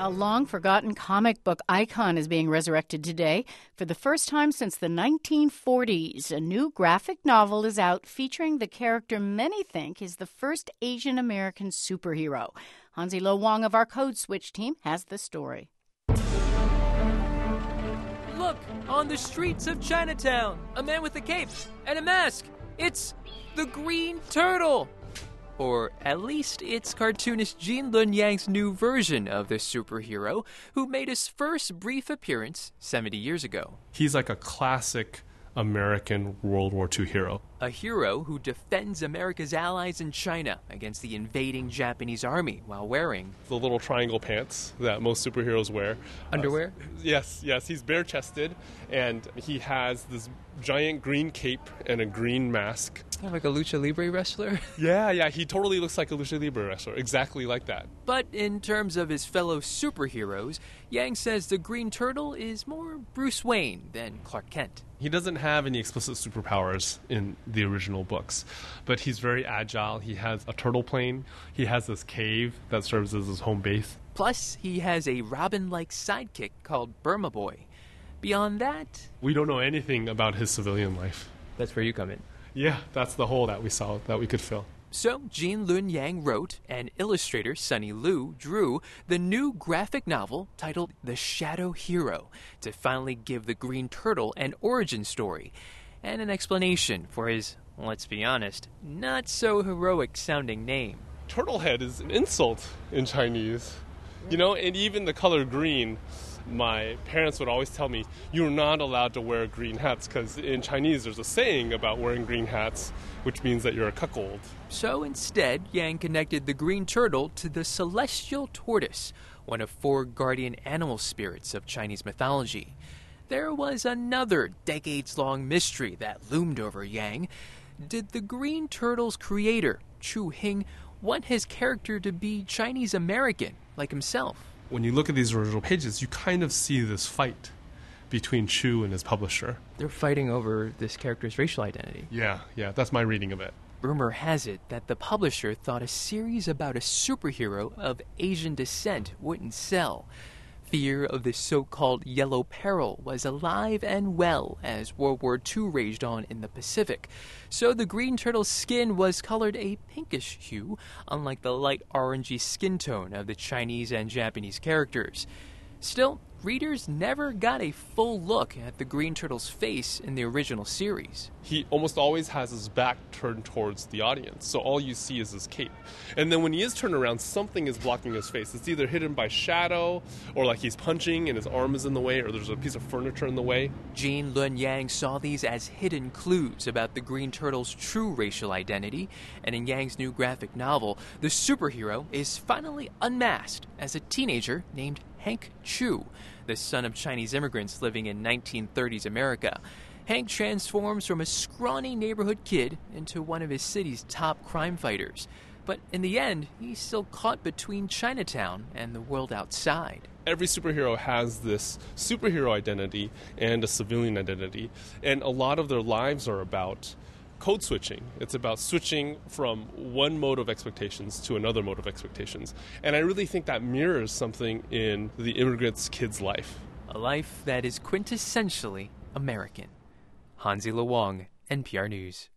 A long-forgotten comic book icon is being resurrected today. For the first time since the 1940s, a new graphic novel is out featuring the character many think is the first Asian-American superhero. Hansi Lo Wong of our Code Switch team has the story. Look, on the streets of Chinatown, a man with a cape and a mask. It's the Green Turtle. Or at least it's cartoonist Gene Luen Yang's new version of the superhero, who made his first brief appearance 70 years ago. He's like a classic American World War II hero. A hero who defends America's allies in China against the invading Japanese army while wearing the little triangle pants that most superheroes wear. Underwear? Yes. He's bare-chested, and he has this giant green cape and a green mask. Like a lucha libre wrestler? Yeah, he totally looks like a lucha libre wrestler, exactly like that. But in terms of his fellow superheroes, Yang says the Green Turtle is more Bruce Wayne than Clark Kent. He doesn't have any explicit superpowers in the original books, but he's very agile. He has a turtle plane. He has this cave that serves as his home base. Plus, he has a Robin-like sidekick called Burma Boy. Beyond that, we don't know anything about his civilian life. That's where you come in. Yeah, that's the hole that we saw that we could fill. So, Gene Luen Yang wrote, and illustrator Sonny Liu drew, the new graphic novel titled The Shadow Hero to finally give the Green Turtle an origin story and an explanation for his, let's be honest, not so heroic sounding name. Turtlehead is an insult in Chinese, and even the color green. My parents would always tell me, you're not allowed to wear green hats, because in Chinese there's a saying about wearing green hats, which means that you're a cuckold. So instead, Yang connected the Green Turtle to the celestial tortoise, one of 4 guardian animal spirits of Chinese mythology. There was another decades-long mystery that loomed over Yang. Did the Green Turtle's creator, Chu Hing, want his character to be Chinese-American, like himself? When you look at these original pages, you kind of see this fight between Chu and his publisher. They're fighting over this character's racial identity. Yeah, that's my reading of it. Rumor has it that the publisher thought a series about a superhero of Asian descent wouldn't sell. Fear of the so-called Yellow Peril was alive and well as World War II raged on in the Pacific. So the Green Turtle's skin was colored a pinkish hue, unlike the light orangey skin tone of the Chinese and Japanese characters. Still, readers never got a full look at the Green Turtle's face in the original series. He almost always has his back turned towards the audience, so all you see is his cape. And then when he is turned around, something is blocking his face. It's either hidden by shadow, or like he's punching and his arm is in the way, or there's a piece of furniture in the way. Gene Luen Yang saw these as hidden clues about the Green Turtle's true racial identity, and in Yang's new graphic novel, the superhero is finally unmasked as a teenager named Hank Chu, the son of Chinese immigrants living in 1930s America. Hank transforms from a scrawny neighborhood kid into one of his city's top crime fighters. But in the end, he's still caught between Chinatown and the world outside. Every superhero has this superhero identity and a civilian identity, and a lot of their lives are about code switching. It's about switching from one mode of expectations to another mode of expectations. And I really think that mirrors something in the immigrant's kid's life. A life that is quintessentially American. Hansi Lo Wong, NPR News.